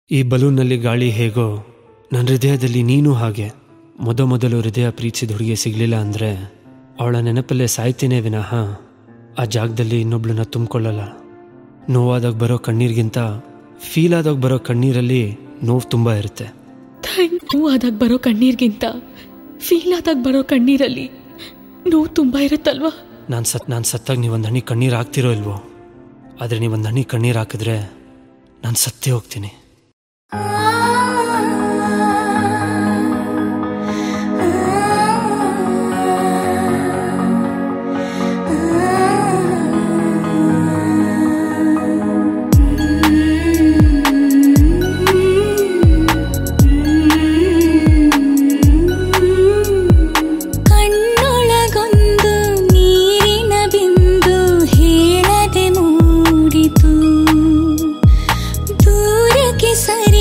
ಈ ಬಲೂನ್ನಲ್ಲಿ ಗಾಳಿ ಹೇಗೋ ನನ್ನ ಹೃದಯದಲ್ಲಿ ನೀನು ಹಾಗೆ. ಮೊದಲು ಹೃದಯ ಪ್ರೀತಿಸಿದ ಹುಡುಗಿ ಸಿಗಲಿಲ್ಲ ಅಂದರೆ ಅವಳ ನೆನಪಲ್ಲೇ ಸಾಯ್ತೇನೆ ವಿನಃ ಆ ಜಾಗದಲ್ಲಿ ಇನ್ನೊಬ್ಳನ್ನ ತುಂಬಿಕೊಳ್ಳಲ್ಲ. ನೋವಾದಾಗ ಬರೋ ಕಣ್ಣೀರಿಗಿಂತ ಫೀಲ್ ಆದಾಗ ಬರೋ ಕಣ್ಣೀರಲ್ಲಿ ನೋವು ತುಂಬ ಇರುತ್ತೆ. ನೋವಾದಾಗ ಬರೋ ಕಣ್ಣೀರಿಗಿಂತ ಫೀಲ್ ಆದಾಗ ಬರೋ ಕಣ್ಣೀರಲ್ಲಿ ನೋವು ತುಂಬ ಇರುತ್ತಲ್ವಾ? ನಾನು ಸತ್ತಾಗ ನೀವೊಂದು ಹನಿ ಕಣ್ಣೀರು ಹಾಕ್ತಿರೋ ಇಲ್ವೋ, ಆದರೆ ನೀವೊಂದು ಹನಿ ಕಣ್ಣೀರು ಹಾಕಿದ್ರೆ ನಾನು ಸತ್ತೇ ಹೋಗ್ತೀನಿ. ಸರಿ